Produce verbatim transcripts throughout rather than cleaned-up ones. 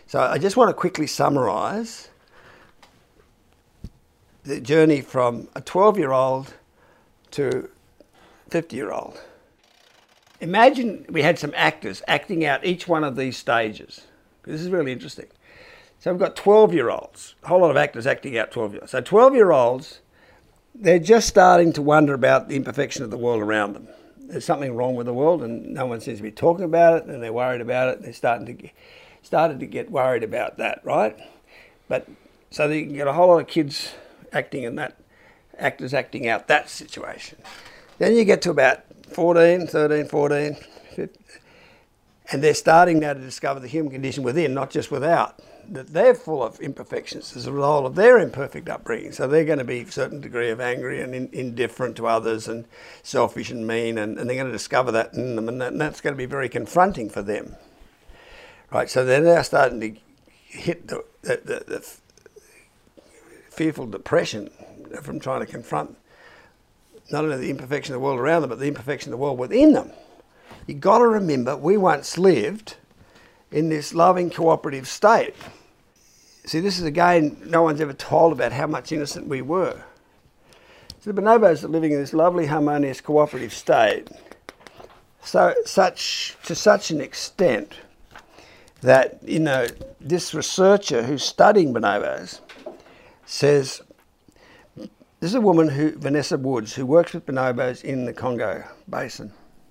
So I just want to quickly summarise the journey from a twelve-year-old to fifty-year-old. Imagine we had some actors acting out each one of these stages. This is really interesting. So we've got twelve-year-olds, a whole lot of actors acting out twelve-year-olds. So twelve-year-olds, they're just starting to wonder about the imperfection of the world around them. There's something wrong with the world and no one seems to be talking about it, and they're worried about it. They're starting to get, started to get worried about that, right? But so you can get a whole lot of kids acting in that, actors acting out that situation. Then you get to about fourteen, thirteen, fourteen, fifteen, and they're starting now to discover the human condition within, not just without. That they're full of imperfections as a result of their imperfect upbringing. So they're going to be a certain degree of angry and in, indifferent to others and selfish and mean, and, and they're going to discover that in them, and, that, and that's going to be very confronting for them. Right, so they're now starting to hit the, the, the, the fearful depression from trying to confront not only the imperfection of the world around them, but the imperfection of the world within them. You've got to remember, we once lived in this loving, cooperative state. See, this is again, no one's ever told about how much innocent we were. So the bonobos are living in this lovely, harmonious, cooperative state, so such to such an extent that, you know, this researcher who's studying bonobos says, this is a woman, who, Vanessa Woods, who works with bonobos in the Congo Basin.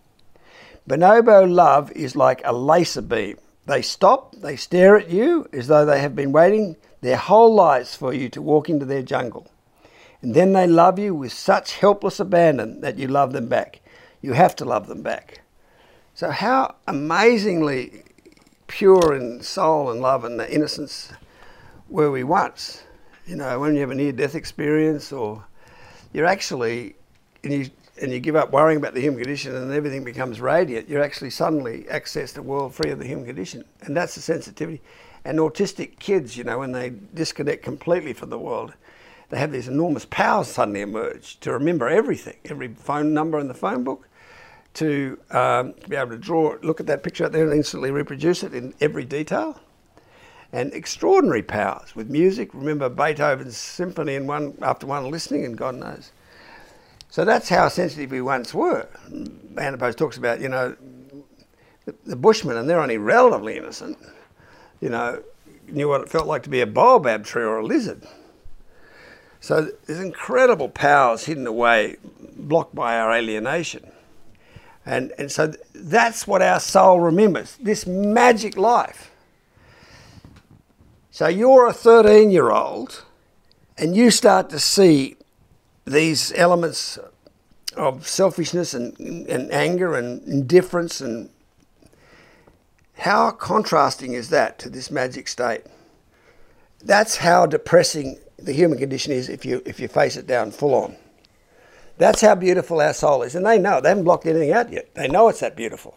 Bonobo love is like a laser beam. They stop, they stare at you as though they have been waiting their whole lives for you to walk into their jungle. And then they love you with such helpless abandon that you love them back. You have to love them back. So how amazingly pure in soul and love and the innocence were we once. You know, when you have a near-death experience, or you're actually, and you, and you give up worrying about the human condition and everything becomes radiant, you're actually suddenly accessed a world free of the human condition. And that's the sensitivity. And autistic kids, you know, when they disconnect completely from the world, they have these enormous powers suddenly emerge to remember everything, every phone number in the phone book, to, um, to be able to draw, look at that picture out there and instantly reproduce it in every detail. And extraordinary powers with music. Remember Beethoven's symphony in one after one listening, and God knows. So that's how sensitive we once were. Anapose talks about, you know, the, the Bushmen, and they're only relatively innocent, you know, knew what it felt like to be a baobab tree or a lizard. So there's incredible powers hidden away, blocked by our alienation. And, and so that's what our soul remembers, this magic life. So you're a thirteen-year-old and you start to see these elements of selfishness and, and anger and indifference, and how contrasting is that to this magic state? That's how depressing the human condition is if you, if you face it down full on. That's how beautiful our soul is. And they know, they haven't blocked anything out yet. They know it's that beautiful.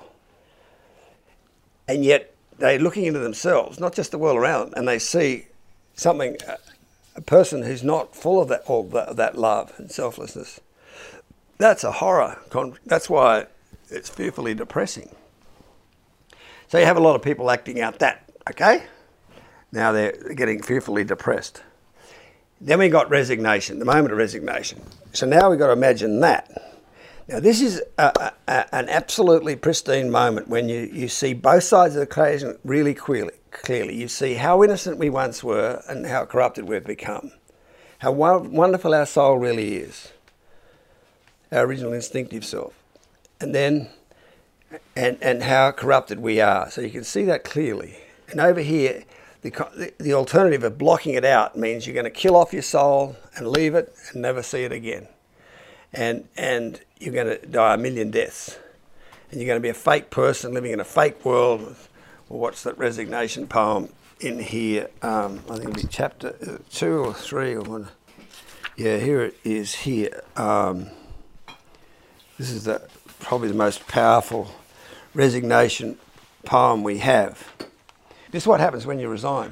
And yet they're looking into themselves, not just the world around them, and they see something, a person who's not full of that, all that, that love and selflessness. That's a horror. That's why it's fearfully depressing. So you have a lot of people acting out that, okay? Now they're getting fearfully depressed. Then we got resignation, the moment of resignation. So now we've got to imagine that. Now this is a, a, an absolutely pristine moment when you, you see both sides of the equation really clearly. Clearly, you see how innocent we once were and how corrupted we've become. How wonderful our soul really is, our original instinctive self. And then, and, and how corrupted we are. So you can see that clearly. And over here, the, the alternative of blocking it out means you're going to kill off your soul and leave it and never see it again. And, and you're going to die a million deaths. And you're going to be a fake person living in a fake world. Well, what's that resignation poem in here? Um, I think it'll be chapter two or three. Or one. Yeah, here it is here. Um, this is the, probably the most powerful resignation poem we have. This is what happens when you resign.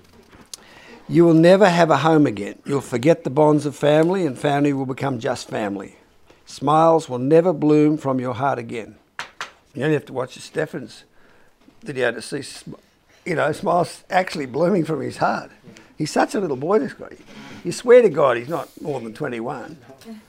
You will never have a home again. You'll forget the bonds of family, and family will become just family. Smiles will never bloom from your heart again. You only have to watch Stefan's video to see you know, smile's actually blooming from his heart. He's such a little boy, this guy. You swear to God he's not more than twenty-one.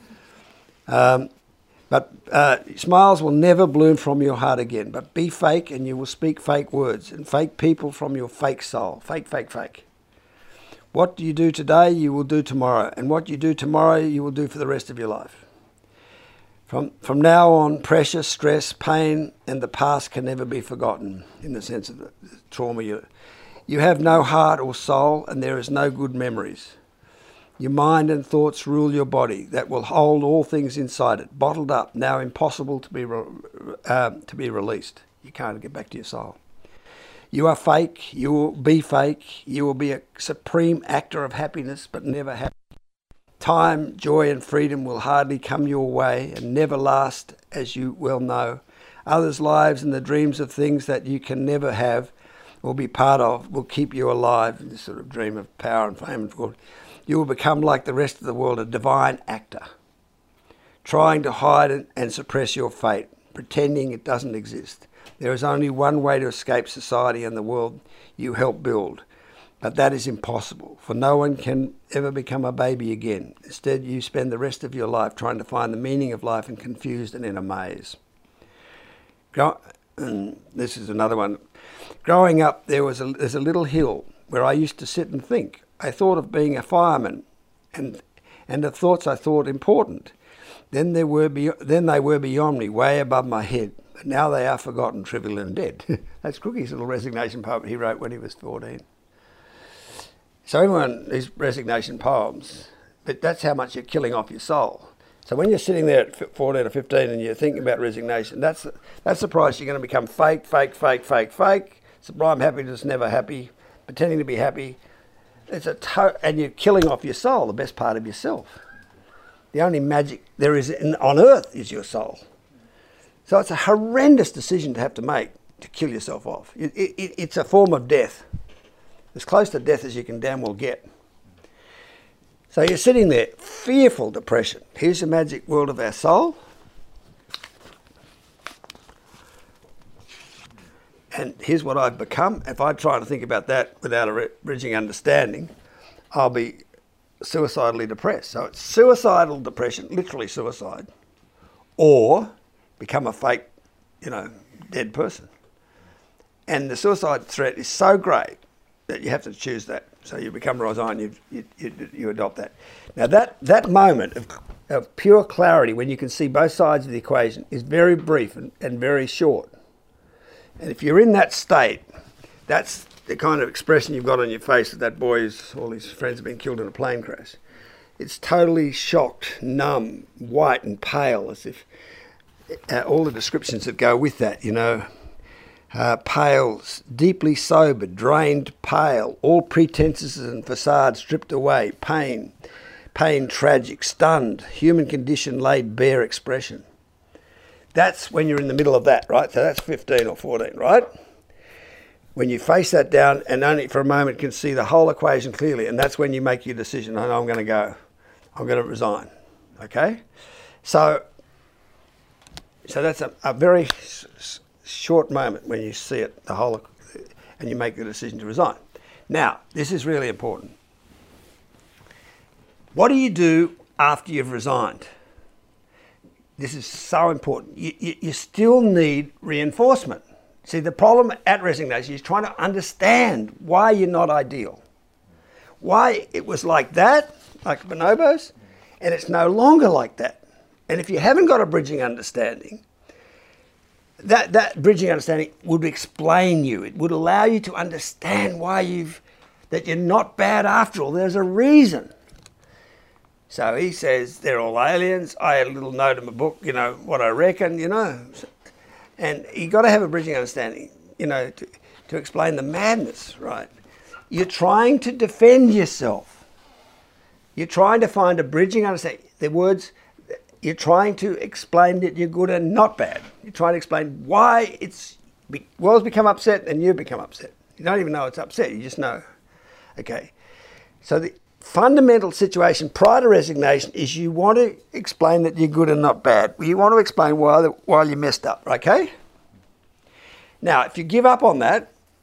Um, but uh, smiles will never bloom from your heart again. But be fake and you will speak fake words and fake people from your fake soul. Fake, fake, fake. What do you do today, you will do tomorrow. And what you do tomorrow, you will do for the rest of your life. From, from now on, pressure, stress, pain, and the past can never be forgotten in the sense of the trauma. You, you have no heart or soul, and there is no good memories. Your mind and thoughts rule your body that will hold all things inside it, bottled up, now impossible to be, re uh, to be released. You can't get back to your soul. You are fake, you will be fake, you will be a supreme actor of happiness, but never happy. Time, joy and freedom will hardly come your way and never last, as you well know. Others' lives and the dreams of things that you can never have or be part of will keep you alive in this sort of dream of power and fame and fortune. You will become like the rest of the world, a divine actor, trying to hide and suppress your fate, pretending it doesn't exist. There is only one way to escape society and the world you help build. But that is impossible, for no one can ever become a baby again. Instead, you spend the rest of your life trying to find the meaning of life and confused and in a maze. Grow and this is another one. Growing up, there was a, there's a little hill where I used to sit and think. I thought of being a fireman, and and the thoughts I thought important. Then they were be, then they were beyond me, way above my head. But now they are forgotten, trivial and dead. That's Crookie's little resignation poem he wrote when he was fourteen. So everyone, these resignation poems, but that's how much you're killing off your soul. So when you're sitting there at fourteen or fifteen and you're thinking about resignation, that's the, that's the price. You're going to become fake, fake, fake, fake, fake. Sublime happiness, never happy, pretending to be happy. It's a to and you're killing off your soul, the best part of yourself. The only magic there is in, on earth is your soul. So it's a horrendous decision to have to make to kill yourself off. It, it, it's a form of death. As close to death as you can damn well get. So you're sitting there, fearful depression. Here's the magic world of our soul. And here's what I've become. If I try to think about that without a bridging understanding, I'll be suicidally depressed. So it's suicidal depression, literally suicide, or become a fake, you know, dead person. And the suicide threat is so great that you have to choose that. So you become resigned, you, you, you, you adopt that. Now that, that moment of, of pure clarity when you can see both sides of the equation is very brief and, and very short. And if you're in that state, that's the kind of expression you've got on your face that that boy's, all his friends have been killed in a plane crash. It's totally shocked, numb, white and pale, as if uh, all the descriptions that go with that, you know, Uh, pale, deeply sobered, drained pale, all pretenses and facades stripped away, pain, pain tragic, stunned, human condition laid bare expression. That's when you're in the middle of that, right? So that's fifteen or fourteen, right? When you face that down and only for a moment can see the whole equation clearly, and that's when you make your decision, I know I'm going to go, I'm going to resign, okay? So, so that's a, a very short moment when you see it, the whole, and you make the decision to resign. Now, this is really important. What do you do after you've resigned? This is so important. You, you, you still need reinforcement. See, the problem at resignation is trying to understand why you're not ideal. Why it was like that, like bonobos, and it's no longer like that. And if you haven't got a bridging understanding, That, that bridging understanding would explain you. It would allow you to understand why you've, that you're not bad after all. There's a reason. So he says, they're all aliens. I had a little note in my book, you know, what I reckon, you know. And you got to have a bridging understanding, you know, to, to explain the madness, right? You're trying to defend yourself. You're trying to find a bridging understanding. The words, you're trying to explain that you're good and not bad. You're trying to explain why it's, the world's become upset and you become upset. You don't even know it's upset, you just know. Okay, so the fundamental situation prior to resignation is you want to explain that you're good and not bad. You want to explain why, the, why you messed up, okay? Now, if you give up on that,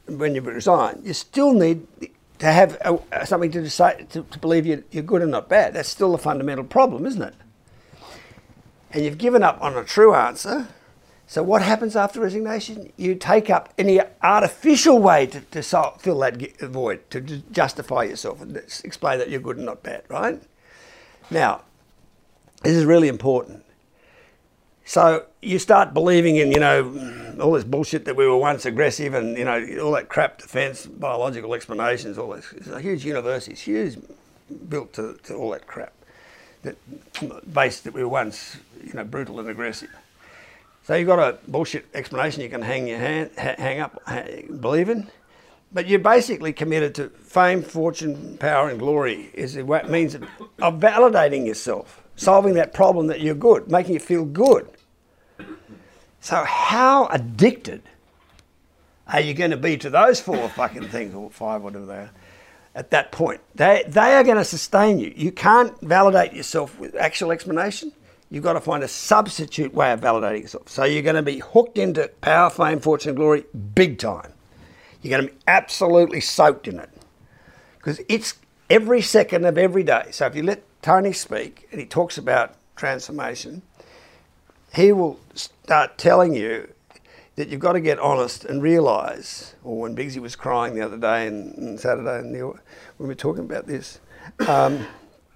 when you resign, you still need to have a, something to say to, to believe you're, you're good and not bad. That's still a fundamental problem, isn't it? And you've given up on a true answer. So what happens after resignation? You take up any artificial way to, to solve, fill that void, to justify yourself and explain that you're good and not bad, right? Now, this is really important. So you start believing in, you know, all this bullshit that we were once aggressive and, you know, all that crap defence, biological explanations, all this. It's a huge university, it's huge, built to, to all that crap, that based that we were once, you know, brutal and aggressive. So you've got a bullshit explanation you can hang your hand, hang up, believe in, but you're basically committed to fame, fortune, power and glory is a means of, of validating yourself, solving that problem that you're good, making you feel good. So how addicted are you going to be to those four fucking things, or five, whatever they are, at that point? They, they are going to sustain you. You can't validate yourself with actual explanation. You've got to find a substitute way of validating yourself. So you're going to be hooked into power, fame, fortune, and glory big time. You're going to be absolutely soaked in it. Because it's every second of every day. So if you let Tony speak and he talks about transformation, he will start telling you that you've got to get honest and realise, or when Biggsy was crying the other day and, and Saturday and the, when we were talking about this, um,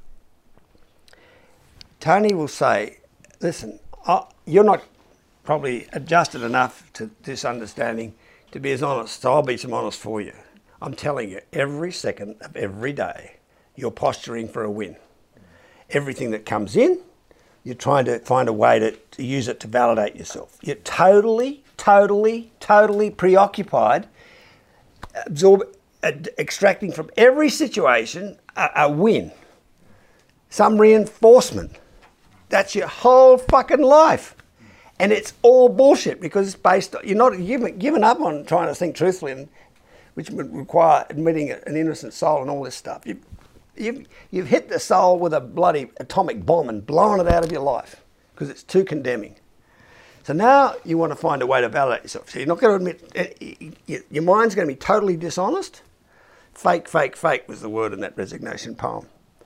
Tony will say, listen, I, you're not probably adjusted enough to this understanding to be as honest, so I'll be some honest for you. I'm telling you, every second of every day, you're posturing for a win. Everything that comes in, you're trying to find a way to, to use it to validate yourself. You're totally, totally, totally preoccupied, absorb, uh, extracting from every situation a, a win, some reinforcement. That's your whole fucking life. And it's all bullshit because it's based on, you're not giving, giving up on trying to think truthfully, and, which would require admitting an innocent soul and all this stuff. You've, you've, you've hit the soul with a bloody atomic bomb and blown it out of your life because it's too condemning. So now you want to find a way to validate yourself. So you're not going to admit, your mind's going to be totally dishonest. Fake, fake, fake was the word in that resignation poem.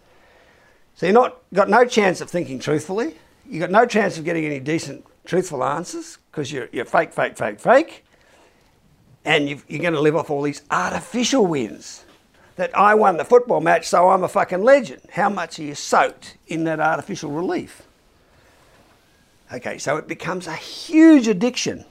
So you've not got no chance of thinking truthfully. You've got no chance of getting any decent, truthful answers because you're, you're fake, fake, fake, fake. And you've, you're going to live off all these artificial wins. That I won the football match, so I'm a fucking legend. How much are you soaked in that artificial relief? Okay, so it becomes a huge addiction.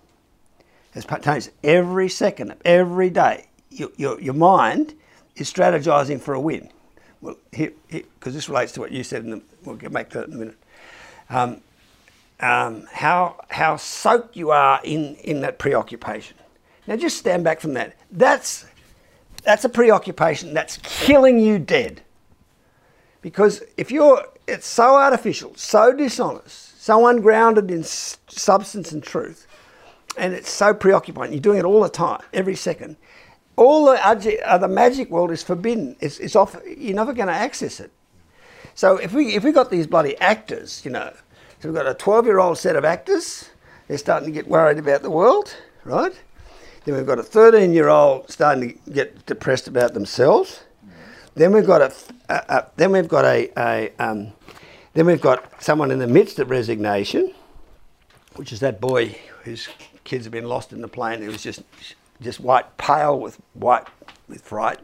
As Tony says, every second of every day, your, your, your mind is strategizing for a win. Well, because this relates to what you said, in the, we'll get back to that in a minute. Um, um, how how soaked you are in, in that preoccupation. Now just stand back from that. That's, that's a preoccupation that's killing you dead. Because if you're, it's so artificial, so dishonest, so ungrounded in s substance and truth, and it's so preoccupying, you're doing it all the time, every second, all the other magic world is forbidden. It's, it's off, you're never going to access it. So if we, if we got these bloody actors, you know, so we've got a twelve-year-old set of actors, they're starting to get worried about the world, right? Then we've got a thirteen-year-old starting to get depressed about themselves. Then we've got a, a, a then we've got a, a um, then we've got someone in the midst of resignation, which is that boy whose kids have been lost in the plane, who was just just white, pale with white with fright.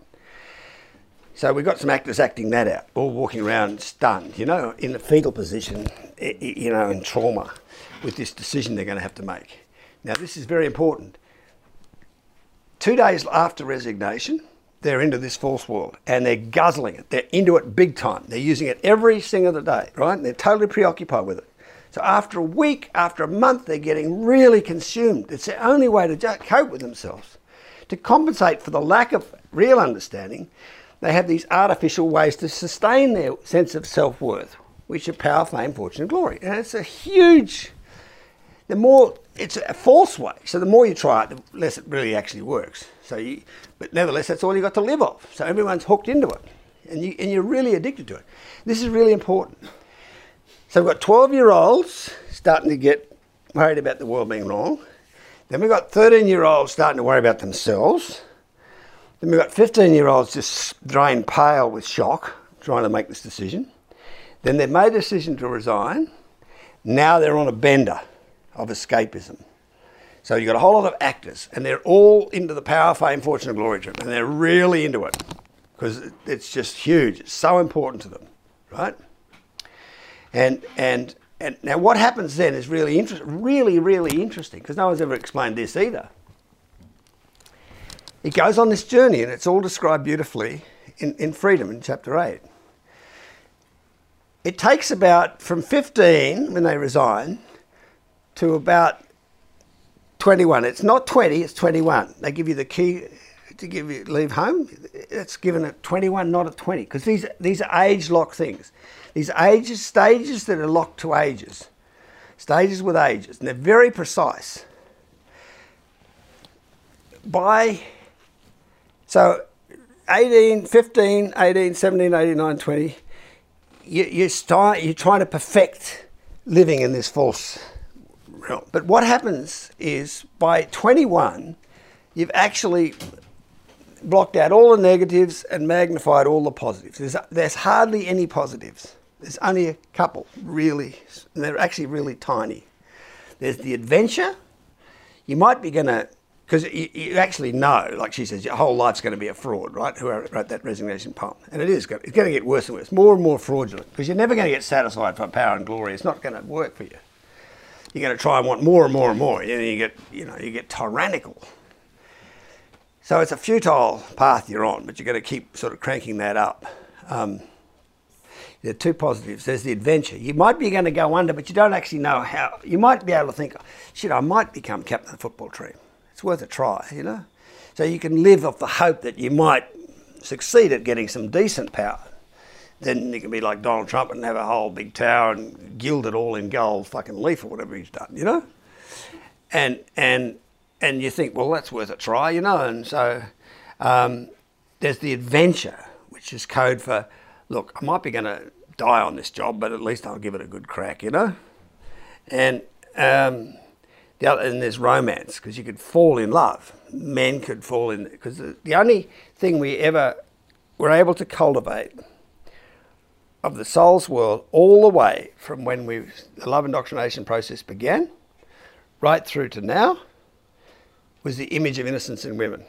So we've got some actors acting that out, all walking around stunned, you know, in a fetal position, you know, in trauma with this decision they're going to have to make. Now this is very important. Two days after resignation, they're into this false world and they're guzzling it. They're into it big time. They're using it every single day, right? And they're totally preoccupied with it. So after a week, after a month, they're getting really consumed. It's the only way to just cope with themselves. To compensate for the lack of real understanding, they have these artificial ways to sustain their sense of self-worth, which are power, fame, fortune, and glory. And it's a huge, the more, it's a false way. So the more you try it, the less it really actually works. So you, but nevertheless, that's all you got to live off. So everyone's hooked into it. And, you, and you're really addicted to it. This is really important. So we've got twelve-year-olds starting to get worried about the world being wrong. Then we've got thirteen-year-olds starting to worry about themselves. Then we've got fifteen-year-olds just drained pale with shock, trying to make this decision. Then they've made a decision to resign. Now they're on a bender of escapism. So you've got a whole lot of actors, and they're all into the power, fame, fortune, and glory trip, and they're really into it because it's just huge. It's so important to them, right? And and and now what happens then is really interesting, really, really interesting, because no one's ever explained this either. It goes on this journey, and it's all described beautifully in, in Freedom in chapter eight. It takes about from fifteen when they resign to about twenty-one. It's not twenty, it's twenty-one. They give you the key to give you leave home. It's given at twenty-one, not at twenty, because these these are age lock things. These ages, stages that are locked to ages, stages with ages, and they're very precise. By so eighteen, fifteen, eighteen, seventeen, eighteen, nineteen, twenty, you, you start, you're trying to perfect living in this false realm. But what happens is by twenty-one, you've actually blocked out all the negatives and magnified all the positives. There's, there's hardly any positives. There's only a couple, really, and they're actually really tiny. There's the adventure. You might be going to, because you, you actually know, like she says, your whole life's going to be a fraud, right? Who wrote that resignation poem. And it is, it's going to get worse and worse, more and more fraudulent, because you're never going to get satisfied for power and glory. It's not going to work for you. You're going to try and want more and more and more, and you get, you know, you get tyrannical. So it's a futile path you're on, but you've got to keep sort of cranking that up. Um, there are two positives. There's the adventure. You might be going to go under, but you don't actually know how. You might be able to think, shit, I might become captain of the football team. It's worth a try, you know? So you can live off the hope that you might succeed at getting some decent power. Then you can be like Donald Trump and have a whole big tower and gild it all in gold fucking leaf or whatever he's done, you know? And and and you think, well, that's worth a try, you know? And so um, there's the adventure, which is code for, look, I might be going to die on this job, but at least I'll give it a good crack, you know? And um, the other, and there's romance, because you could fall in love. Men could fall in, because the, the only thing we ever were able to cultivate of the soul's world all the way from when we the love indoctrination process began, right through to now, was the image of innocence in women.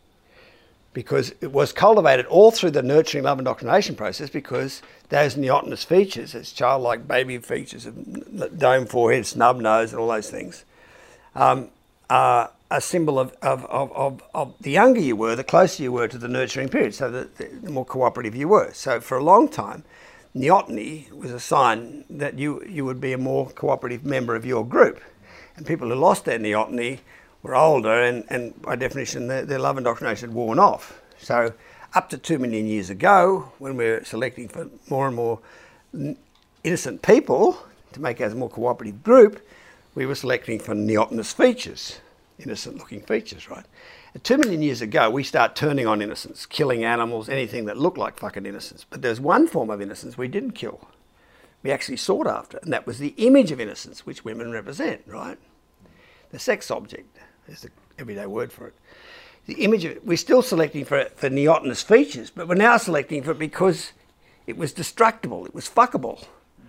Because it was cultivated all through the nurturing love indoctrination process, because those neotenous features, those childlike baby features of dome forehead, snub nose and all those things, um, are a symbol of, of, of, of, of the younger you were, the closer you were to the nurturing period, so the, the more cooperative you were. So for a long time, neoteny was a sign that you, you would be a more cooperative member of your group. And people who lost their neoteny were older, and, and by definition, their, their love indoctrination had worn off. So up to two million years ago, when we were selecting for more and more innocent people to make us a more cooperative group, we were selecting for neotenous features, innocent-looking features, right? And two million years ago, we start turning on innocence, killing animals, anything that looked like fucking innocence. But there's one form of innocence we didn't kill. We actually sought after, and that was the image of innocence, which women represent, right? The sex object is the everyday word for it. The image of it, we're still selecting for, for neotenous features, but we're now selecting for it because it was destructible, it was fuckable.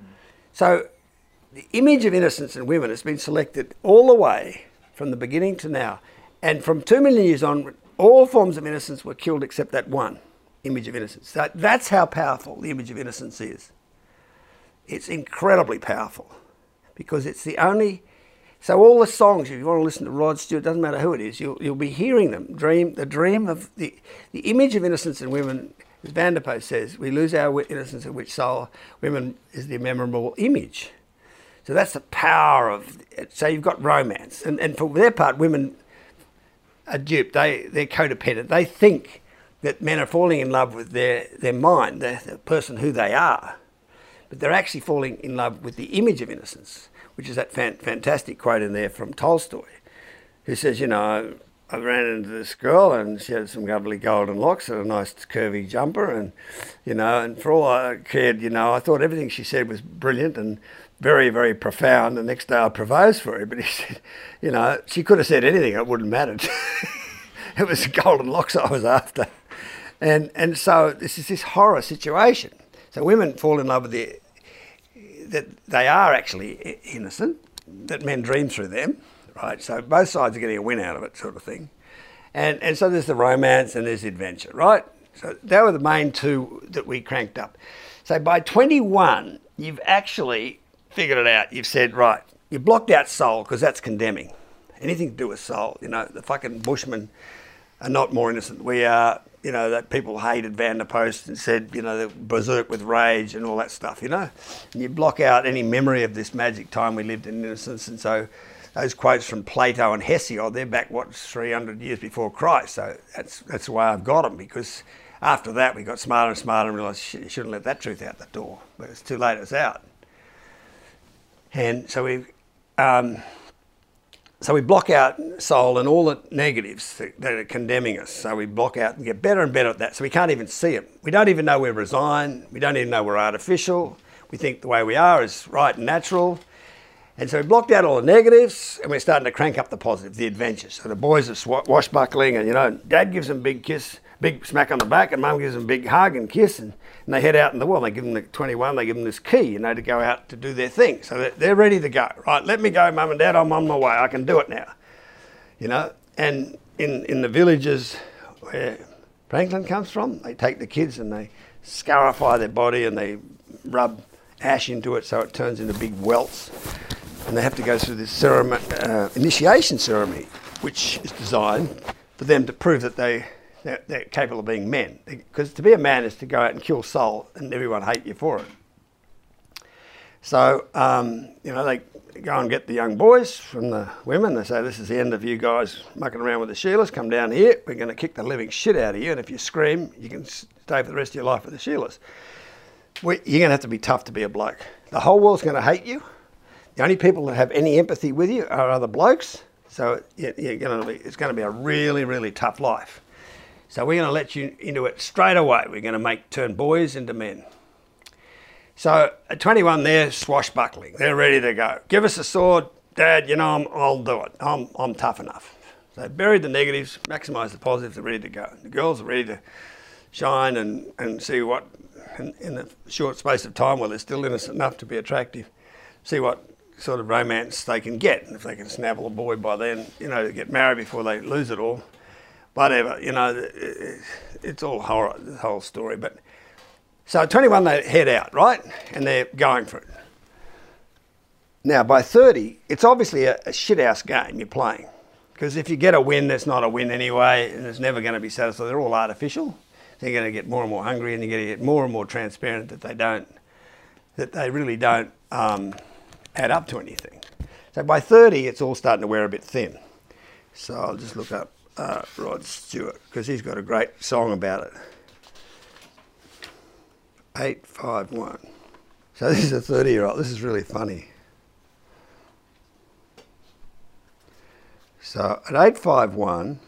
So the image of innocence in women has been selected all the way from the beginning to now. And from two million years on, all forms of innocence were killed except that one image of innocence. So that's how powerful the image of innocence is. It's incredibly powerful because it's the only... So all the songs, if you want to listen to Rod Stewart, doesn't matter who it is, you'll, you'll be hearing them. Dream, the dream of the, the image of innocence in women, as Van der Post says, we lose our innocence in which soul women is the memorable image. So that's the power of, so you've got romance. And, and for their part, women are duped, they, they're codependent. They think that men are falling in love with their, their mind, the, the person who they are. But they're actually falling in love with the image of innocence, which is that fan, fantastic quote in there from Tolstoy, who says, you know, I ran into this girl and she had some lovely golden locks and a nice curvy jumper, and, you know, and for all I cared, you know, I thought everything she said was brilliant and very, very profound. The next day I proposed for her, but he said, you know, she could have said anything, it wouldn't have mattered. It was the golden locks I was after. And and so this is this horror situation. So women fall in love with the, that they are actually innocent, that men dream through them, right? So both sides are getting a win out of it, sort of thing. And and so there's the romance and there's the adventure, right? So they were the main two that we cranked up. So by twenty-one, you've actually figured it out. You've said, right, you blocked out soul because that's condemning. Anything to do with soul, you know, the fucking Bushmen are not more innocent than we are. You know, that people hated Van der Post and said, you know, they're berserk with rage and all that stuff, you know. And you block out any memory of this magic time we lived in innocence. And so those quotes from Plato and Hesiod, they're back, what, three hundred years before Christ. So that's that's the way I've got them, because after that we got smarter and smarter and realised you shouldn't let that truth out the door. But it's too late, it's out. And so we... Um, So we block out soul and all the negatives that, that are condemning us. So we block out and get better and better at that. So we can't even see it. We don't even know we're resigned. We don't even know we're artificial. We think the way we are is right and natural. And so we blocked out all the negatives and we're starting to crank up the positive, the adventures. So the boys are sw- washbuckling and, you know, Dad gives them a big kiss, big smack on the back, and Mum gives them a big hug and kiss, and, and they head out in the world. They give them the twenty-one, they give them this key, you know, to go out to do their thing. So they're, they're ready to go. Right, let me go, Mum and Dad, I'm on my way. I can do it now. You know, and in, in the villages where Franklin comes from, they take the kids and they scarify their body and they rub ash into it so it turns into big welts. And they have to go through this ceremony, uh, initiation ceremony, which is designed for them to prove that they, they're, they're capable of being men. Because to be a man is to go out and kill soul and everyone hate you for it. So, um, you know, they go and get the young boys from the women. They say, this is the end of you guys mucking around with the Sheilas. Come down here. We're going to kick the living shit out of you. And if you scream, you can stay for the rest of your life with the Sheilas. We, you're going to have to be tough to be a bloke. The whole world's going to hate you. The only people that have any empathy with you are other blokes. So you're going to be, it's going to be a really, really tough life. So we're going to let you into it straight away. We're going to make turn boys into men. So at twenty-one, they're swashbuckling. They're ready to go. Give us a sword, Dad. You know, I'm, I'll do it. I'm, I'm tough enough. So buried the negatives, maximise the positives. They're ready to go. The girls are ready to shine and, and see what, in, in the short space of time, while they're still innocent enough to be attractive, see what sort of romance they can get. And if they can snavel a boy by then, you know, to get married before they lose it all, whatever, you know, it's all horror, the whole story. But so at twenty-one, they head out, right? And they're going for it. Now, by thirty, it's obviously a, a shithouse game you're playing. Because if you get a win, that's not a win anyway, and it's never going to be satisfied. They're all artificial. They're going to get more and more hungry, and you're going to get more and more transparent that they don't, that they really don't um, add up to anything. So by thirty, it's all starting to wear a bit thin. So I'll just look up uh, Rod Stewart, because he's got a great song about it. eight five one. So this is a thirty-year-old. This is really funny. So at eight five one,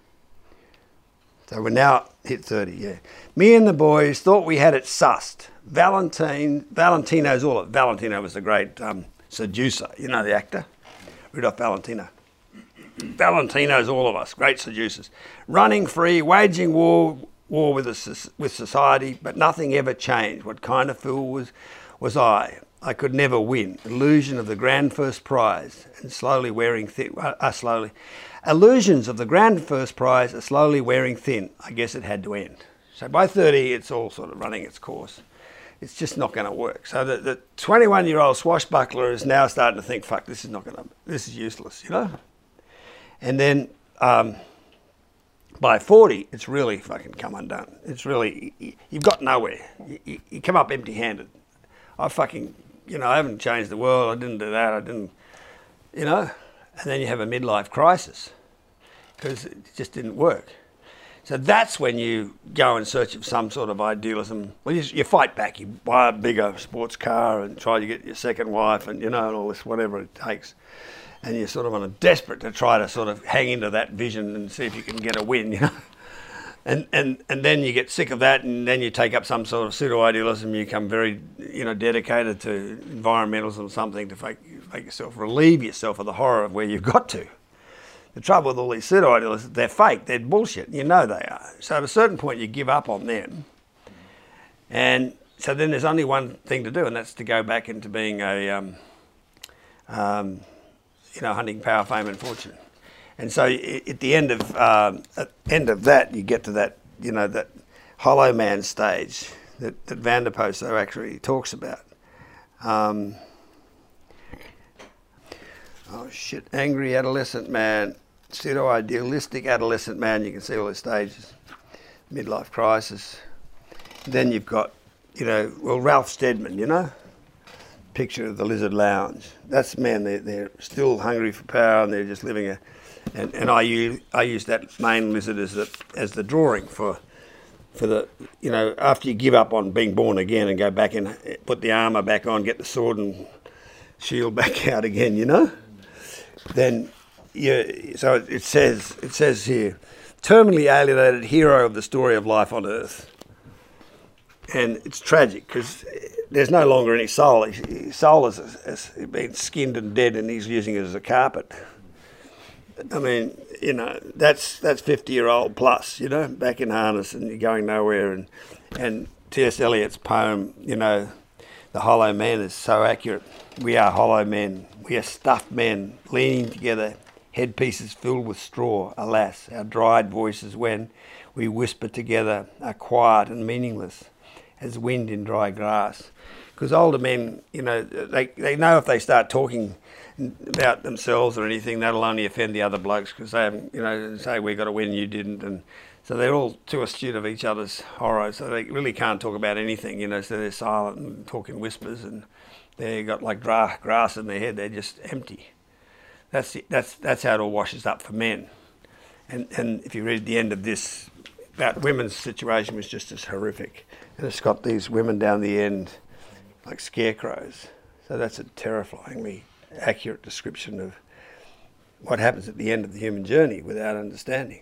so we're now hit thirty, yeah. Me and the boys thought we had it sussed. Valentine, Valentino's all it. Valentino was the great um, seducer. You know the actor? Rudolph Valentino. Valentino's all of us, great seducers. Running free, waging war, war with, a, with society, but nothing ever changed. What kind of fool was, was I? I could never win. Illusion of the grand first prize, and slowly wearing thin. Uh, slowly, illusions of the grand first prize are slowly wearing thin. I guess it had to end. So by thirty, it's all sort of running its course. It's just not going to work. So the, the twenty-one-year-old swashbuckler is now starting to think, "Fuck, this is not going to. This is useless," you know. And then um, by forty, it's really fucking come undone. It's really, you've got nowhere. You, you, you come up empty-handed. I fucking, you know, I haven't changed the world. I didn't do that. I didn't, you know. And then you have a midlife crisis because it just didn't work. So that's when you go in search of some sort of idealism. Well, you, you fight back. You buy a bigger sports car and try to get your second wife and, you know, and all this, whatever it takes. and you're sort of on a desperate to try to sort of hang into that vision and see if you can get a win, you know. And, and, and then you get sick of that, and then you take up some sort of pseudo-idealism. You become very, you know, dedicated to environmentalism or something to make, make yourself, relieve yourself of the horror of where you've got to. The trouble with all these pseudo-idealists, they're fake, they're bullshit. You know they are. So at a certain point, you give up on them. And so then there's only one thing to do, and that's to go back into being a, um, um, you know, hunting power, fame, and fortune. And so at the end of um, at the end of that, you get to that, you know, that hollow man stage that, that Vanderpost actually talks about. Um, oh shit! Angry adolescent man, pseudo-idealistic adolescent man. You can see all the stages. Midlife crisis. Then you've got, you know, well, Ralph Steadman, you know, picture of the Lizard Lounge. That's men. They're they're still hungry for power, and they're just living a. And, and I use I use that main lizard as the as the drawing for for the you know after you give up on being born again and go back and put the armour back on, get the sword and shield back out again, you know. Then you so it says it says here, terminally alienated hero of the story of life on Earth, and it's tragic because there's no longer any soul. His soul has, has been skinned and dead, and he's using it as a carpet. I mean, you know, that's that's fifty-year-old plus, you know, back in harness and you're going nowhere. And and T S Eliot's poem, you know, The Hollow Man is so accurate. We are hollow men. We are stuffed men, leaning together, headpieces filled with straw. Alas, our dried voices when we whisper together are quiet and meaningless as wind in dry grass. Because older men, you know, they, they know if they start talking about themselves or anything, that'll only offend the other blokes because they haven't, you know, say we got a win, you didn't, and so they're all too astute of each other's horror, so they really can't talk about anything, you know, so they're silent and talk in whispers, and they've got like dry grass in their head, they're just empty. That's the, that's that's how it all washes up for men. And and if you read the end of this, about women's situation was just as horrific, and it's got these women down the end like scarecrows. So that's a terrifyingly accurate description of what happens at the end of the human journey without understanding.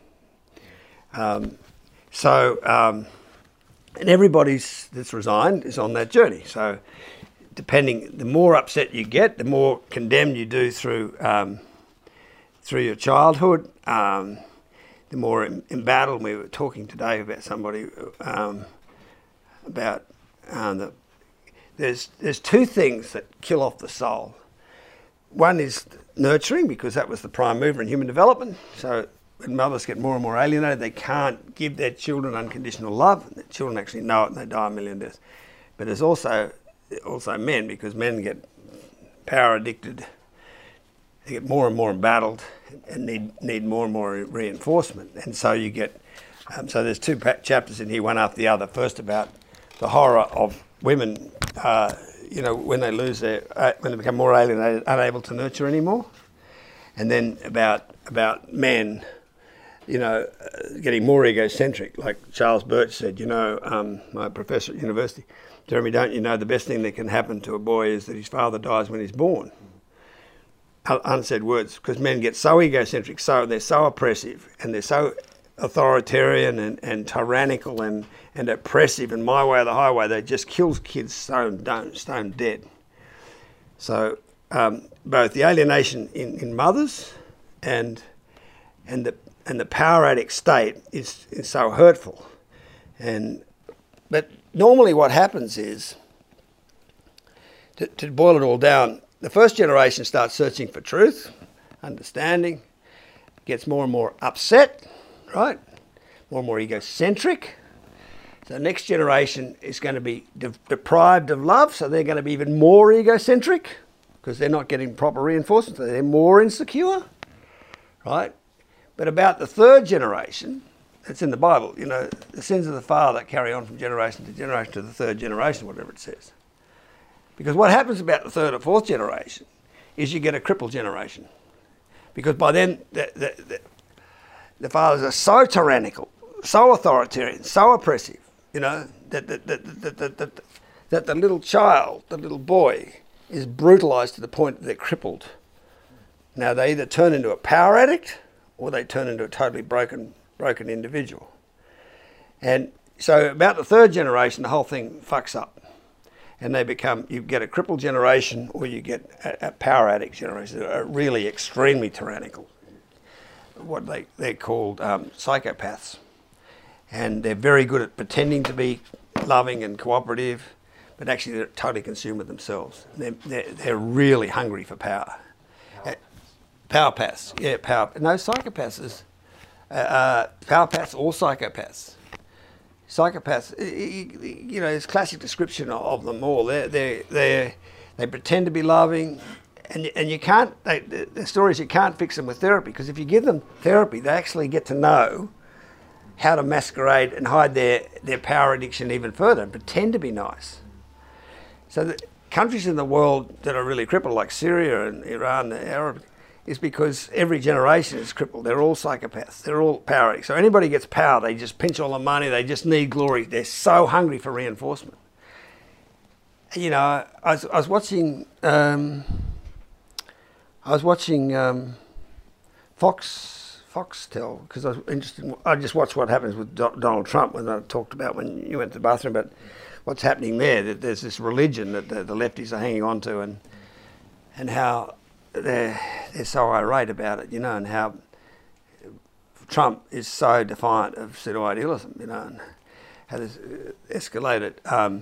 Um, so, um, and everybody's that's resigned is on that journey. So, depending, the more upset you get, the more condemned you do through um, through your childhood, um, the more embattled. We were talking today about somebody um, about um, the there's there's two things that kill off the soul. One is nurturing, because that was the prime mover in human development. So when mothers get more and more alienated, they can't give their children unconditional love. And the children actually know it and they die a million deaths. But there's also also men, because men get power addicted. They get more and more embattled and need need more and more reinforcement. And so you get, um, so there's two chapters in here, one after the other. First about the horror of women, uh, you know, when they lose their, uh, when they become more alienated, unable to nurture anymore. And then about about men, you know, uh, getting more egocentric, like Charles Birch said, you know, um, my professor at university, Jeremy, don't you know the best thing that can happen to a boy is that his father dies when he's born? Unsaid words, because men get so egocentric, so they're so oppressive, and they're so authoritarian and, and tyrannical and, and oppressive, and my way or the highway, they just kill kids stone, stone dead. So um, both the alienation in, in mothers and and the and the power addict state is, is so hurtful. And but normally what happens is, to, to boil it all down, the first generation starts searching for truth, understanding, gets more and more upset, right? More and more egocentric. So the next generation is going to be de- deprived of love, so they're going to be even more egocentric because they're not getting proper reinforcement, so they're more insecure, right? But about the third generation, it's in the Bible, you know, the sins of the father carry on from generation to generation to the third generation, whatever it says. Because what happens about the third or fourth generation is you get a crippled generation. Because by then, the, the, the, the fathers are so tyrannical, so authoritarian, so oppressive, you know, that, that, that, that, that, that, that the little child, the little boy, is brutalised to the point that they're crippled. Now they either turn into a power addict or they turn into a totally broken, broken individual. And so about the third generation, the whole thing fucks up. And they become, you get a crippled generation or you get a, a power addict generation that are really extremely tyrannical. What they, they're called um, psychopaths. And they're very good at pretending to be loving and cooperative, but actually they're totally consumed with themselves. They're, they're, they're really hungry for power. Power, uh, power paths, yeah, power. No, psychopaths is, uh, uh, power paths or psychopaths. Psychopaths, you know, it's classic description of them all. They they they they pretend to be loving, and and you can't. They, the story is you can't fix them with therapy, because if you give them therapy, they actually get to know how to masquerade and hide their their power addiction even further and pretend to be nice. So the countries in the world that are really crippled, like Syria and Iran, the Arab, is because every generation is crippled. They're all psychopaths. They're all power addicts. So anybody gets power, they just pinch all the money. They just need glory. They're so hungry for reinforcement. You know, I was, I was watching. Um, I was watching um, Fox Foxtel because I was interested. In, I just watched what happens with Do- Donald Trump when I talked about when you went to the bathroom. But what's happening there? That there's this religion that the, the lefties are hanging on to, and and how they're they're so irate about it, you know, and how Trump is so defiant of pseudo-idealism, you know, and how this escalated. Um,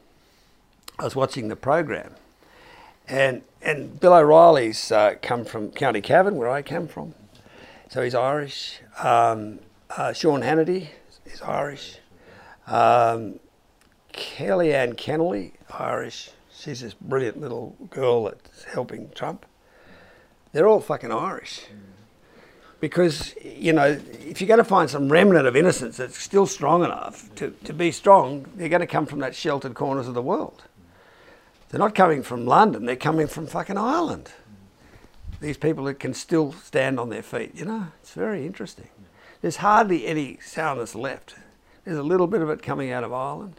I was watching the program, and and Bill O'Reilly's uh, come from County Cavan, where I come from, so he's Irish. Um, uh, Sean Hannity is Irish. Um, Kellyanne Kennelly, Irish. She's this brilliant little girl that's helping Trump. They're all fucking Irish. Because, you know, if you're going to find some remnant of innocence that's still strong enough to, to be strong, they're going to come from that sheltered corners of the world. They're not coming from London, they're coming from fucking Ireland. These people that can still stand on their feet, you know, it's very interesting. There's hardly any soundness left. There's a little bit of it coming out of Ireland.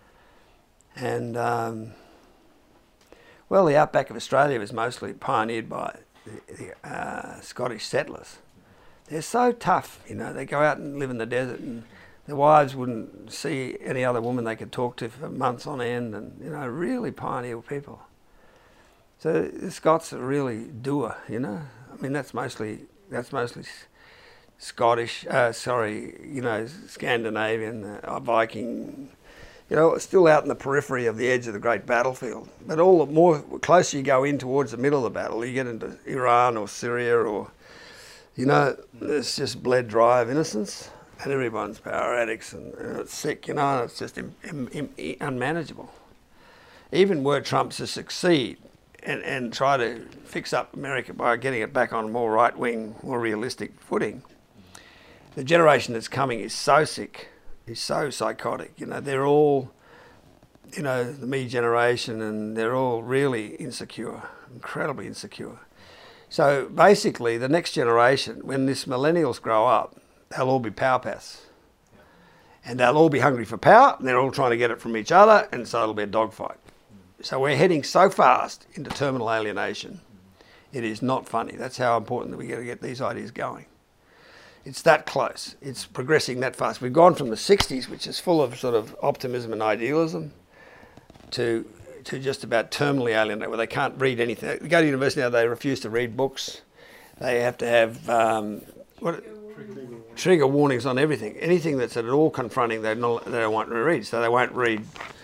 And, um, well, the outback of Australia was mostly pioneered by the, the uh, Scottish settlers. They're so tough, you know, they go out and live in the desert and their wives wouldn't see any other woman they could talk to for months on end, and, you know, really pioneer people. So the Scots are really doer, you know. I mean, that's mostly, that's mostly Scottish, uh, sorry, you know, Scandinavian, uh, Viking, you know, still out in the periphery of the edge of the great battlefield. But all the more closer you go in towards the middle of the battle, you get into Iran or Syria or, you know, it's just bled dry of innocence, and everyone's power addicts, and, and it's sick, you know, and it's just im, im, im, unmanageable. Even were Trump to succeed and, and try to fix up America by getting it back on a more right-wing, more realistic footing, the generation that's coming is so sick, is so psychotic, you know, they're all, you know, the me generation, and they're all really insecure, incredibly insecure. So basically the next generation, when this millennials grow up, they'll all be power paths. And they'll all be hungry for power, and they're all trying to get it from each other, and so it'll be a dogfight. So we're heading so fast into terminal alienation, it is not funny. That's how important that we got to get these ideas going. It's that close. It's progressing that fast. We've gone from the sixties, which is full of sort of optimism and idealism, to to just about terminally alienated, where they can't read anything. They go to university now, they refuse to read books. They have to have um, what, trigger, trigger warnings on everything. Anything that's at all confronting, they don't, they don't want to read. So they won't read.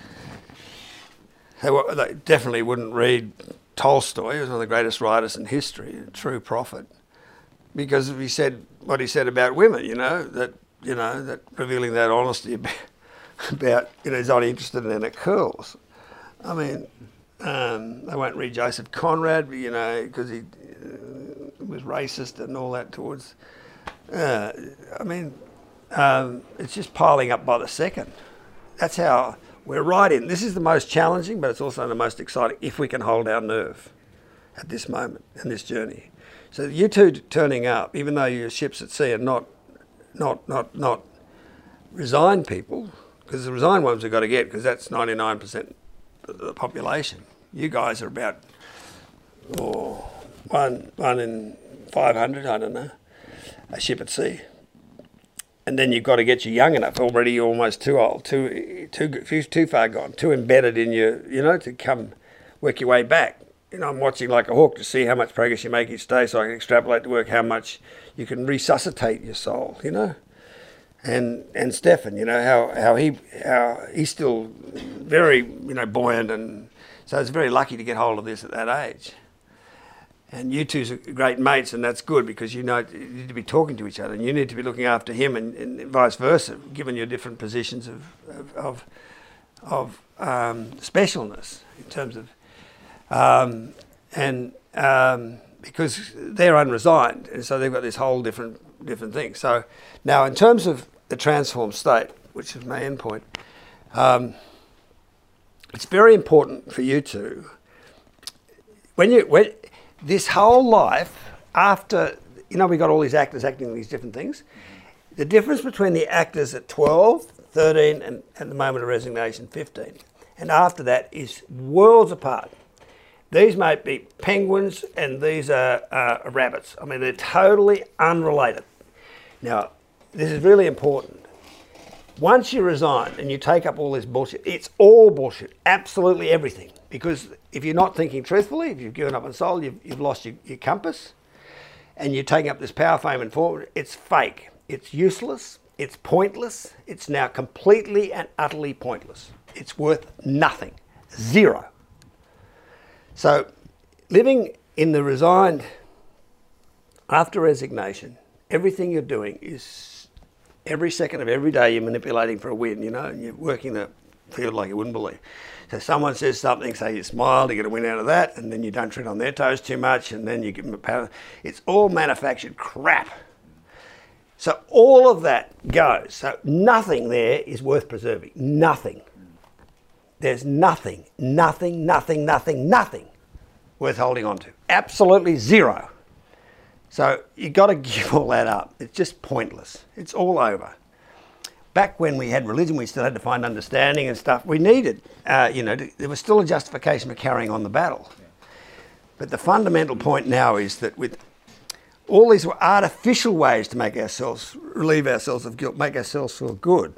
They, they definitely wouldn't read Tolstoy. He was one of the greatest writers in history, a true prophet, because he said what he said about women. You know that you know that revealing that honesty about, about you know he's only interested in their curls. I mean, um, they won't read Joseph Conrad, you know, because he uh, was racist and all that towards. Uh, I mean, um, it's just piling up by the second. That's how we're right in. This is the most challenging, but it's also the most exciting if we can hold our nerve at this moment in this journey. So you two turning up, even though you're ships at sea, and not, not, not, not resigned people, because the resigned ones we've got to get, because that's ninety-nine percent of the population. You guys are about, oh, one, one in five hundred, I don't know, a ship at sea. And then you've got to get you young enough. Already you're almost too old, too, too, too far gone, too embedded in your, you know, to come work your way back. You know, I'm watching like a hawk to see how much progress you make each day so I can extrapolate to work how much you can resuscitate your soul, you know. And and Stefan, you know, how, how he how he's still very, you know, buoyant, and so it's very lucky to get hold of this at that age. And you two are great mates, and that's good because you know you need to be talking to each other, and you need to be looking after him, and, and vice versa, given your different positions of of of, of um, specialness in terms of um, and um, because they're unresigned, and so they've got this whole different different thing. So now, in terms of the transformed state, which is my end point, um, it's very important for you two when you when. This whole life, after, you know, we got all these actors acting these different things. Mm-hmm. The difference between the actors at twelve, thirteen, and at the moment of resignation, fifteen, and after that is worlds apart. These might be penguins and these are uh, rabbits. I mean, they're totally unrelated. Now, this is really important. Once you resign and you take up all this bullshit, it's all bullshit, absolutely everything. Because if you're not thinking truthfully, if you've given up on soul, you've, you've lost your, your compass, and you're taking up this power, fame and forward, it's fake. It's useless, it's pointless, it's now completely and utterly pointless. It's worth nothing, zero. So living in the resigned, after resignation, everything you're doing is, every second of every day you're manipulating for a win, you know, and you're working the field like you wouldn't believe. So someone says something, say you smile, you get a win out of that, and then you don't tread on their toes too much, and then you give them a pat. It's all manufactured crap. So all of that goes. So nothing there is worth preserving. Nothing. There's nothing, nothing, nothing, nothing, nothing worth holding on to. Absolutely zero. So you've got to give all that up. It's just pointless. It's all over. Back when we had religion, we still had to find understanding and stuff. We needed, uh, you know, to, there was still a justification for carrying on the battle. But the fundamental point now is that with all these artificial ways to make ourselves, relieve ourselves of guilt, make ourselves feel good,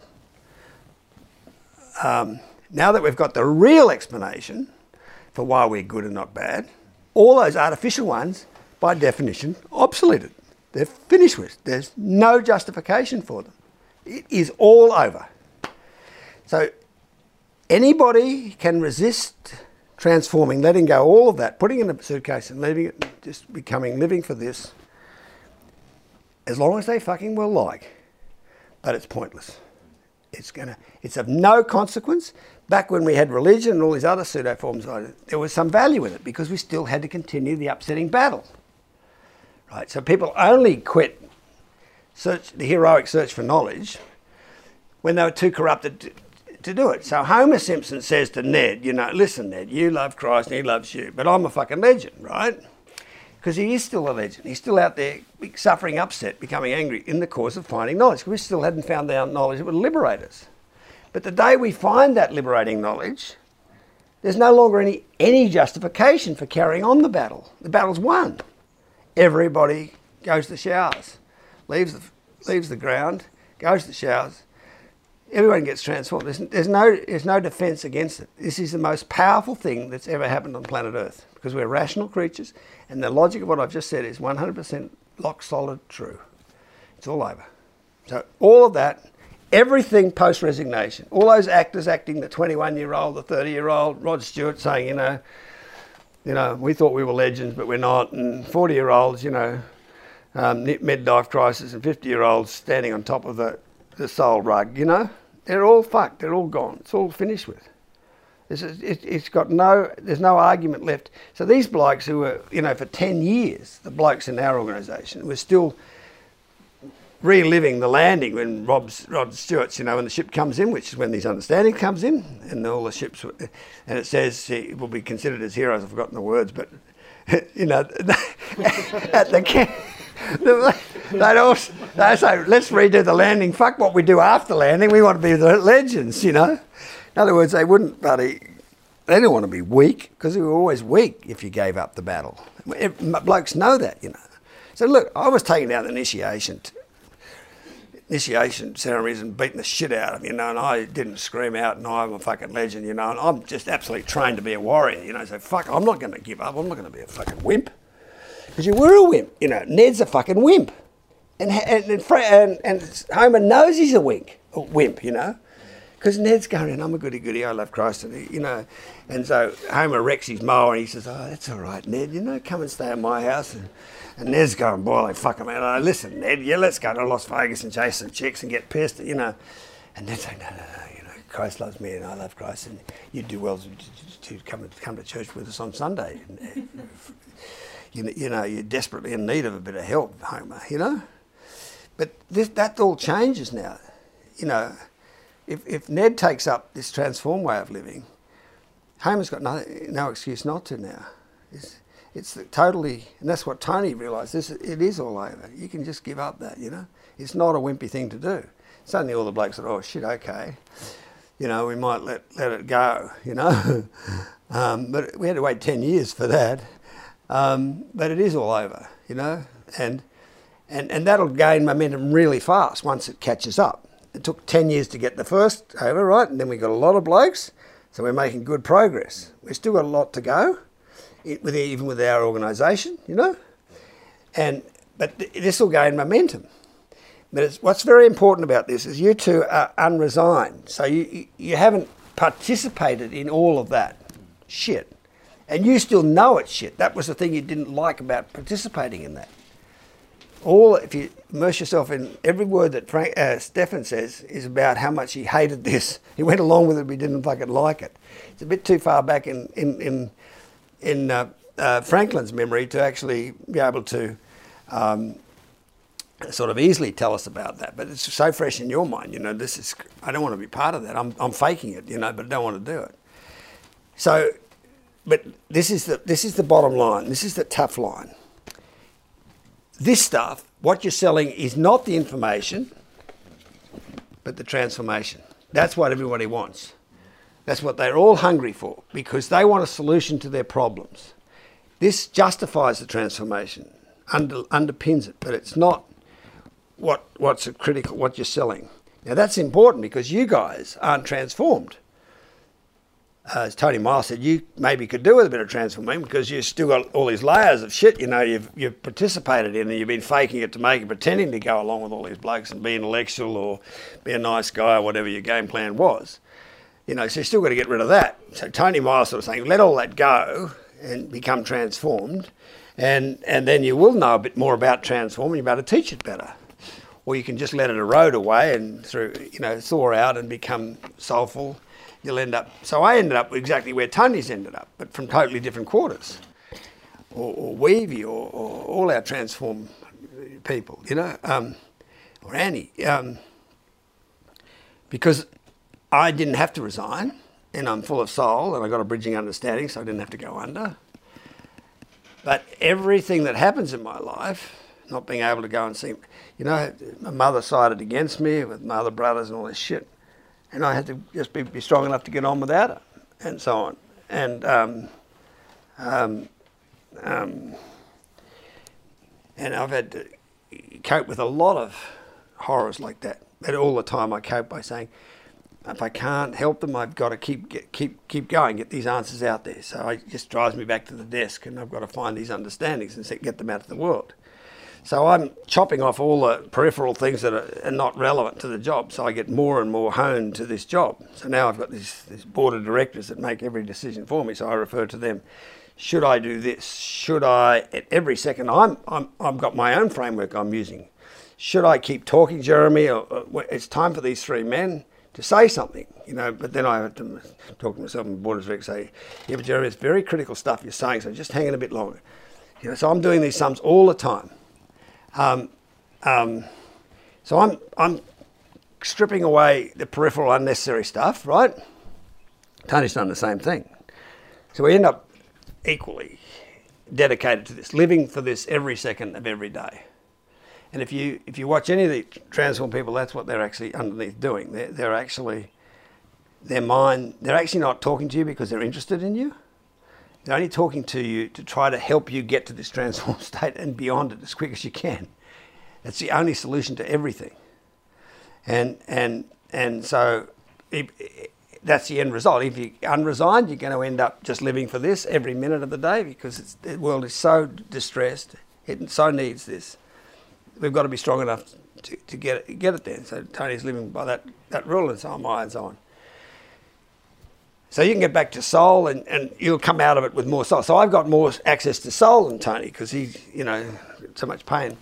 um, now that we've got the real explanation for why we're good and not bad, all those artificial ones, by definition, obsoleted. They're finished with. There's no justification for them. It is all over. So anybody can resist transforming, letting go all of that, putting it in a suitcase and leaving it, just becoming, living for this, as long as they fucking well like. But it's pointless. It's gonna, it's of no consequence. Back when we had religion and all these other pseudo forms, there was some value in it because we still had to continue the upsetting battle. Right? So people only quit search, the heroic search for knowledge when they were too corrupted to, to do it. So Homer Simpson says to Ned, you know, listen, Ned, you love Christ and he loves you, but I'm a fucking legend, right? Because he is still a legend. He's still out there suffering upset, becoming angry in the course of finding knowledge. We still hadn't found our knowledge that would liberate us. But the day we find that liberating knowledge, there's no longer any, any justification for carrying on the battle. The battle's won. Everybody goes to the showers. Leaves the, leaves the ground, goes to the showers, everyone gets transformed. There's, there's, no, there's no defence against it. This is the most powerful thing that's ever happened on planet Earth because we're rational creatures and the logic of what I've just said is one hundred percent lock solid true. It's all over. So all of that, everything post-resignation, all those actors acting, the twenty-one-year-old, the thirty-year-old, Rod Stewart saying, you know, you know, we thought we were legends but we're not, and forty-year-olds, you know, Um, midlife crisis and fifty-year-olds standing on top of the, the soul rug, you know? They're all fucked. They're all gone. It's all finished with. This is, it, it's got no, there's no argument left. So these blokes who were, you know, for ten years, the blokes in our organisation were still reliving the landing when Rob's, Rod Stewart's, you know, when the ship comes in, which is when these understanding comes in, and all the ships, were, and it says it will be considered as heroes. I've forgotten the words, but, you know, at the camp, They'd also, they'd say, let's redo the landing. Fuck what we do after landing. We want to be the legends, you know. In other words, they wouldn't bloody they didn't want to be weak, because they were always weak if you gave up the battle. Blokes know that, you know. So look, I was taken down the initiation, initiation ceremonies and beating the shit out of me, you know, and I didn't scream out, and I'm a fucking legend, you know, and I'm just absolutely trained to be a warrior, you know. So fuck, I'm not going to give up. I'm not going to be a fucking wimp, because you were a wimp, you know. Ned's a fucking wimp, and and and, and, and Homer knows he's a wink, a wimp, you know. Because Ned's going, and I'm a goody goody, I love Christ, and he, you know, and so Homer wrecks his mower, and he says, "Oh, that's all right, Ned, you know, come and stay at my house." And, and Ned's going, "Boy, fuck him out." I listen, Ned, yeah, let's go to Las Vegas and chase some chicks and get pissed, you know. And Ned's saying, "No, no, no, you know, Christ loves me, and I love Christ, and you'd do well to, to come to come to church with us on Sunday. And, you, you know, you're desperately in need of a bit of help, Homer, you know." But this, that all changes now, you know. If, if Ned takes up this transformed way of living, Homer's got no, no excuse not to now. It's, it's the, totally, and that's what Tony realised, this, it is all over. You can just give up that, you know. It's not a wimpy thing to do. Suddenly all the blokes said, "Oh shit, okay. You know, we might let, let it go, you know." um, but we had to wait ten years for that. Um, but it is all over, you know. And, and, and that'll gain momentum really fast once it catches up. It took ten years to get the first over, right? And then we got a lot of blokes, so we're making good progress. We've still got a lot to go, with, even with our organisation, you know? And But this will gain momentum. But it's, what's very important about this is you two are unresigned. So you, you haven't participated in all of that shit. And you still know it's shit. That was the thing you didn't like about participating in that. All, if you immerse yourself in every word that Frank, uh, Stefan says is about how much he hated this. He went along with it, but he didn't fucking like it. It's a bit too far back in in in, in uh, uh, Franklin's memory to actually be able to um, sort of easily tell us about that. But it's so fresh in your mind, you know. This is, I don't want to be part of that. I'm I'm faking it, you know, but I don't want to do it. So, but this is the this is the bottom line. This is the tough line. This stuff, what you're selling is not the information, but the transformation. That's what everybody wants. That's what they're all hungry for, because they want a solution to their problems. This justifies the transformation, under, underpins it, but it's not what what's a critical, what you're selling. Now that's important, because you guys aren't transformed. Uh, as Tony Miles said, you maybe could do with a bit of transforming, because you've still got all these layers of shit, you know, you've, you've participated in, and you've been faking it to make it, pretending to go along with all these blokes and be intellectual or be a nice guy or whatever your game plan was. You know, so you've still got to get rid of that. So Tony Miles sort of saying, let all that go and become transformed, and, and then you will know a bit more about transforming, you'll be able to teach it better. Or you can just let it erode away and through, you know, thaw out and become soulful. You'll end up, so I ended up exactly where Tony's ended up, but from totally different quarters. Or, or Weavy, or, or all our transformed people, you know, um, or Annie. Um, because I didn't have to resign, and I'm full of soul, and I got a bridging understanding, so I didn't have to go under. But everything that happens in my life, not being able to go and see, you know, my mother sided against me with my other brothers and all this shit. And I had to just be, be strong enough to get on without her, and so on. And um, um, um, and I've had to cope with a lot of horrors like that. But all the time I cope by saying, if I can't help them, I've got to keep get, keep keep going, get these answers out there. So it just drives me back to the desk, and I've got to find these understandings and get them out to the world. So I'm chopping off all the peripheral things that are, are not relevant to the job, so I get more and more honed to this job. So now I've got this, this board of directors that make every decision for me, so I refer to them. Should I do this? Should I, at every second, I'm, I'm, I've got my own framework I'm using. Should I keep talking, Jeremy? Or, or, it's time for these three men to say something, you know, but then I have to talk to myself and the board of directors say, yeah, but Jeremy, it's very critical stuff you're saying, so just hang in a bit longer. You know, so I'm doing these sums all the time. Um, um, so I'm, I'm stripping away the peripheral unnecessary stuff, right? Tony's done the same thing. So we end up equally dedicated to this, living for this every second of every day. And if you, if you watch any of the transform people, that's what they're actually underneath doing. They're, they're actually their mind, they're actually not talking to you because they're interested in you. They're only talking to you to try to help you get to this transformed state and beyond it as quick as you can. That's the only solution to everything. And and and so it, it, that's the end result. If you're unresigned, you're going to end up just living for this every minute of the day because it's, the world is so distressed. It so needs this. We've got to be strong enough to, to get it, get it there. So Tony's living by that, that rule, and so am I, and so on. So you can get back to soul, and, and you'll come out of it with more soul. So I've got more access to soul than Tony because he's, you know, so much pain.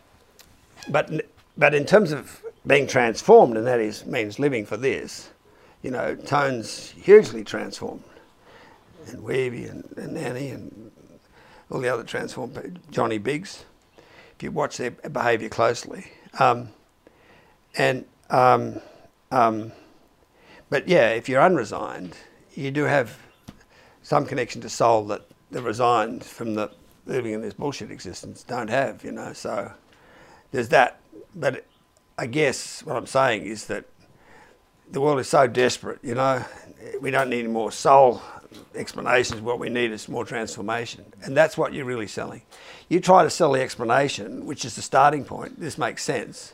But but in terms of being transformed, and that is means living for this, you know, Tone's hugely transformed, and Weavy and, and Nanny and all the other transformed people, Johnny Biggs, if you watch their behaviour closely. Um, and um, um, but yeah, if you're unresigned, you do have some connection to soul that the resigned from the living in this bullshit existence don't have, you know. So there's that. But I guess what I'm saying is that the world is so desperate, you know. We don't need any more soul explanations. What we need is more transformation. And that's what you're really selling. You try to sell the explanation, which is the starting point. This makes sense.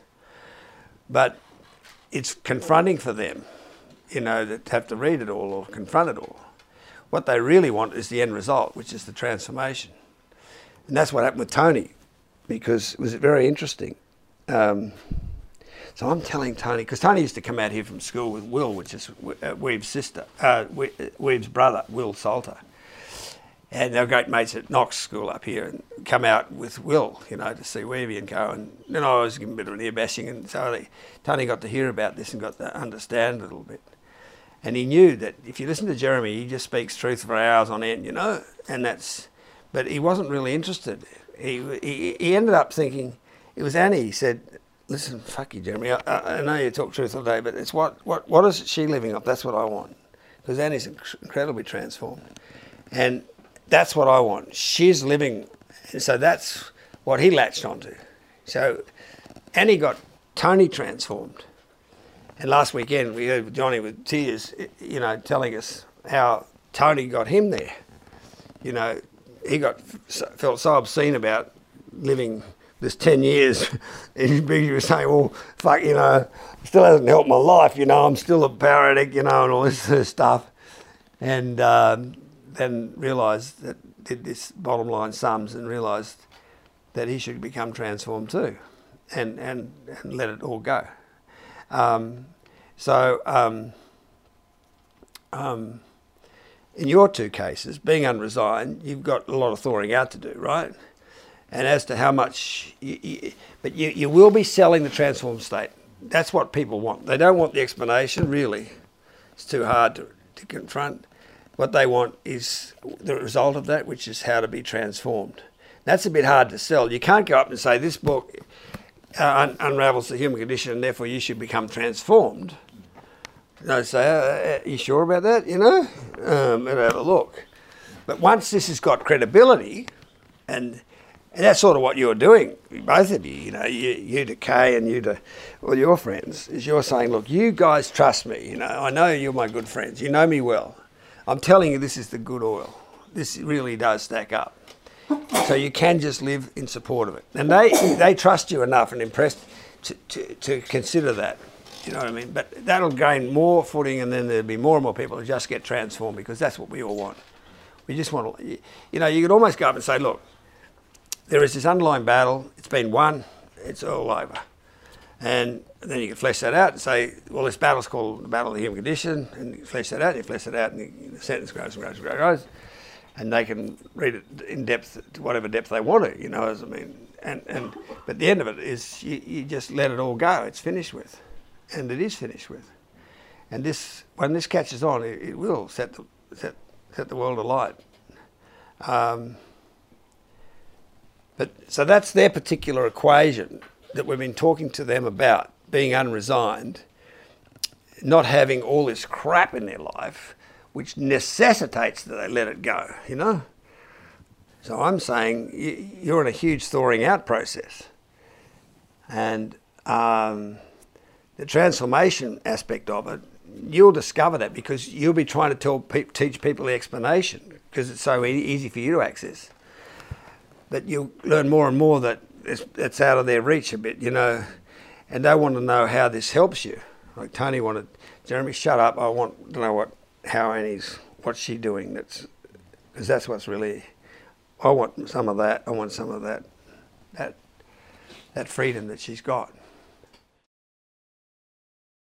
But it's confronting for them, you know, that have to read it all or confront it all. What they really want is the end result, which is the transformation. And that's what happened with Tony, because it was very interesting. Um, so I'm telling Tony, because Tony used to come out here from school with Will, which is uh, Weave's sister, uh, Weave's brother, Will Salter. And they were great mates at Knox School up here, and come out with Will, you know, to see Weavy and go. And then I was giving a bit of an ear bashing, and so they, Tony got to hear about this and got to understand a little bit. And he knew that if you listen to Jeremy, he just speaks truth for hours on end, you know, and that's, but he wasn't really interested. He, he, he ended up thinking, it was Annie, he said, listen, fuck you, Jeremy, I, I know you talk truth all day, but it's what, what, what is she living up? That's what I want. Because Annie's inc incredibly transformed. And that's what I want. She's living, and so that's what he latched onto. So Annie got Tony transformed. And last weekend we heard Johnny with tears, you know, telling us how Tony got him there. You know, he got felt so obscene about living this ten years. And he was saying, well, fuck, you know, still hasn't helped my life, you know, I'm still a power addict, you know, and all this sort of stuff. And um, then realised that, did this bottom line sums and realised that he should become transformed too, and, and, and let it all go. Um, so, um, um, in your two cases, being unresigned, you've got a lot of thawing out to do, right? And as to how much, you, you, but you, you will be selling the transformed state. That's what people want. They don't want the explanation, really. It's too hard to, to confront. What they want is the result of that, which is how to be transformed. That's a bit hard to sell. You can't go up and say, this book uh, un unravels the human condition and therefore you should become transformed. They say, uh, are you sure about that, you know? Um, and have a look. But once this has got credibility, and, and that's sort of what you're doing, both of you, you know, you, you to Kay and you to all your friends, is you're saying, look, you guys trust me, you know, I know you're my good friends, you know me well. I'm telling you, this is the good oil. This really does stack up. So you can just live in support of it. And they, they trust you enough and impressed to, to, to consider that. You know what I mean? But that'll gain more footing, and then there'll be more and more people who just get transformed, because that's what we all want. We just want to, you know, you could almost go up and say, look, there is this underlying battle. It's been won. It's all over. And then you can flesh that out and say, well, this battle's called the battle of the human condition, and you flesh that out, you flesh that out, and the sentence grows and grows and grows, grows, and they can read it in depth to whatever depth they want to, you know, as I mean. And, and, but the end of it is you, you just let it all go. It's finished with, and it is finished with. And this, when this catches on, it, it will set the, set, set the world alight. Um, but so that's their particular equation that we've been talking to them about, being unresigned, not having all this crap in their life, which necessitates that they let it go, you know? So I'm saying you're in a huge thawing out process. And um, the transformation aspect of it, you'll discover that because you'll be trying to tell pe teach people the explanation because it's so e easy for you to access. That you'll learn more and more that it's, it's out of their reach a bit, you know, and they want to know how this helps you. Like Tony wanted, Jeremy, shut up. I want to know what how Annie's, what's she doing. That's because that's what's really. I want some of that. I want some of that, that, that freedom that she's got.